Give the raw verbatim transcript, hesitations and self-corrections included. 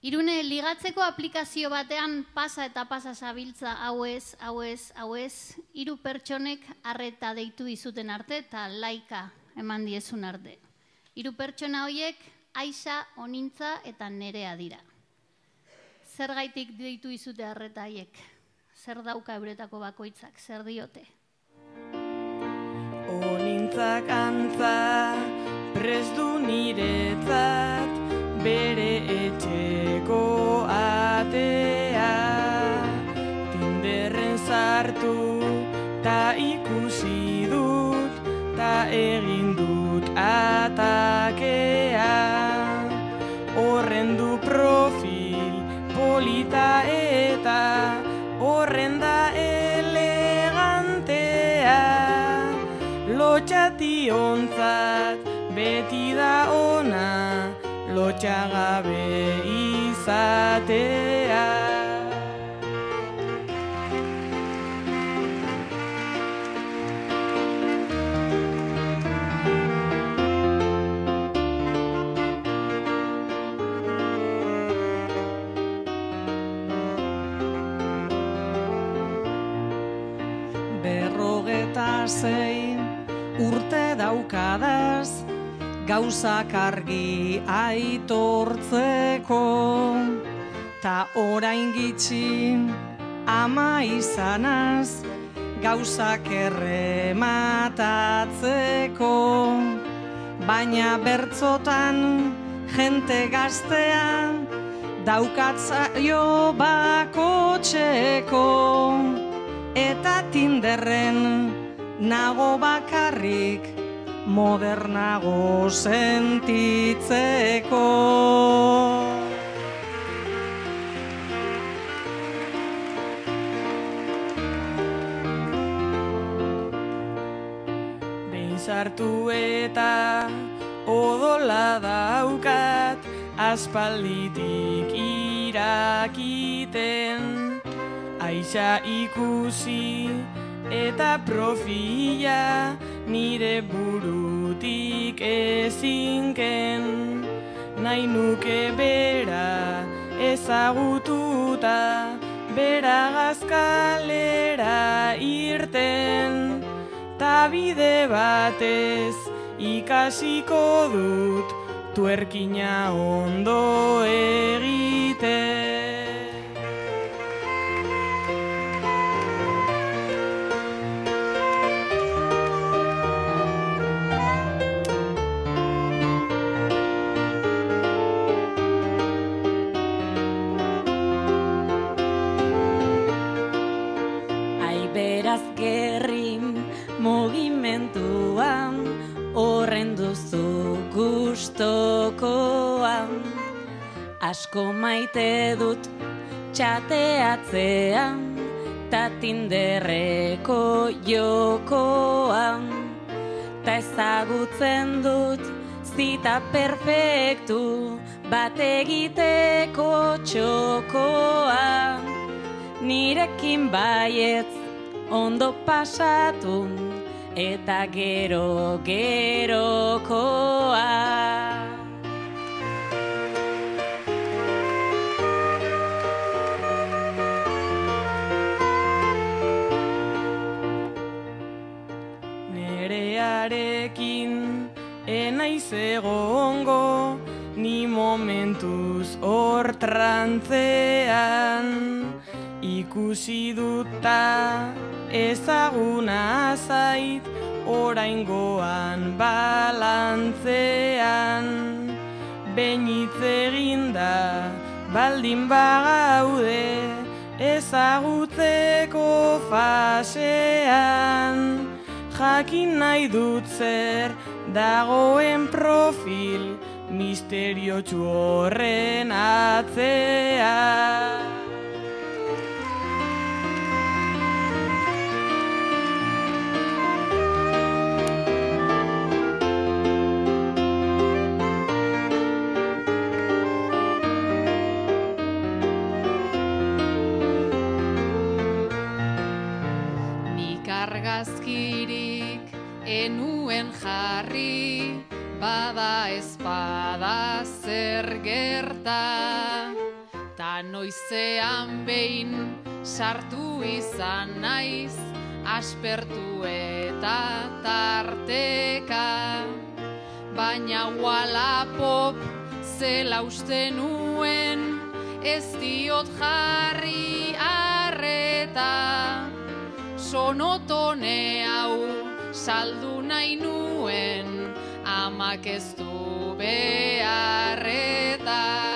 Irune, ligatzeko aplikazio batean pasa eta pasa zabiltza hau ez, hau ez, hau ez, hiru pertsonek arreta deitu izuten arte eta laika eman diezun arte. Hiru pertsona horiek Aixa, Onintza eta Nerea dira. Zergaitik deitu izute arreta haiek? Zer dauka euretako bakoitzak, zer diote? Onintzak antza, prest du niretzat, bere etxeko atea. Tinderren sartu, ta ikusi dut, ta egin dut atakea. Horren du profil polita eta horren da elegantea. Lotxationtzat beti da ona, lotxagabe izatea. Berrogeta sei urte daukadaz, gauzak argi aitortzeko, ta orain gitxi ama izanaz, gauzak errematatzeko. Baina bertzotan jente gaztea daukatzaio bakotxeko, eta Tinderren nago bakarrik modernago sentitzeko. Behin sartu eta odola daukat, aspalditik irakiten. Aixa ikusi eta profila nire burutik ezinken. Nahi nuke bera ezagututa, bera gazkalera irten. Ta bide batez ikasiko dut, tuerkina ondo egiten. Gerrin mugimenduan, horren duzu gustokoan. Asko maite dut txateatzean, ta Tinderreko jokoan. Ta ezagutzen dut zita perfektu bat egiteko txokoan. Nirekin baietz ondo pasatu eta gero gerokoa. Nerearekin enaiz egongo, ni momentuz hor trantzean. Ikusi duta ezaguna zait, oraingoan balantzean. Behin hitz eginda baldin bagaude, ezagutzeko fasean. Jakin nahi dut zer dagoen profil misteriotsu horren atzean. Argazkirik enuen jarri, bada espada zer gerta. noizean behin sartu izan naiz, aspertu eta tarteka, baina Wallapop zela uste nuen, ez diot jarri arreta, sonotone hau saldu nahi nuen, amak ez du beharreta.